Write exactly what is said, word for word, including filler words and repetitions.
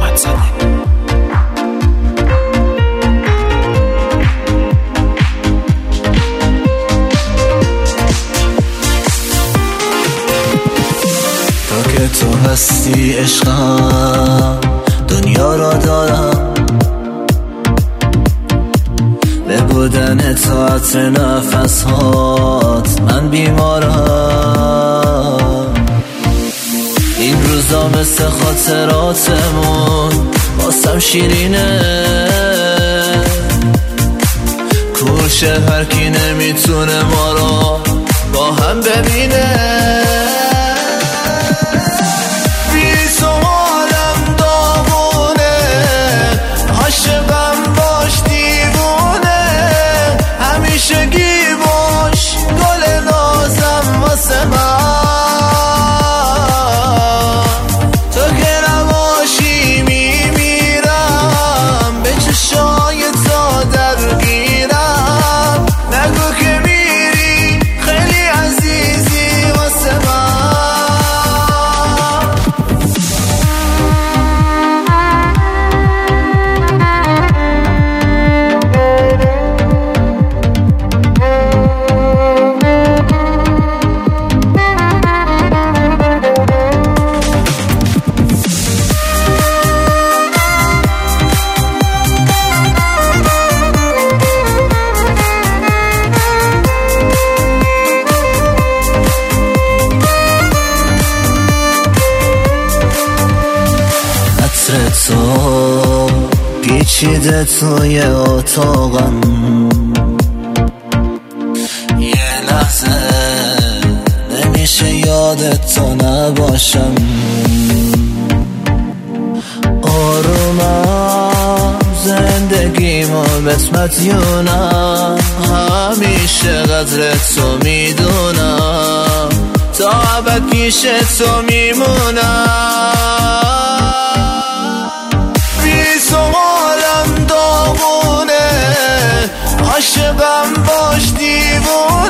محمد زاده. تا که تو هستی عشقم دنیا را دارم، به بودن تو عطر نفس هات من بیمارم. این روزا مثل خاطراتمون واسم شیرینه، کوشه هر کی نمیتونه ما رو با هم ببینه. تو پیچیده توی اتاقم، یه لحظه نمیشه یادت تو نباشم. آرومم زندگیمو بهت مدیونم، همیشه قدر تو میدونم، تا ابد پیش تو میمونم. عاشقم باش دیوونه،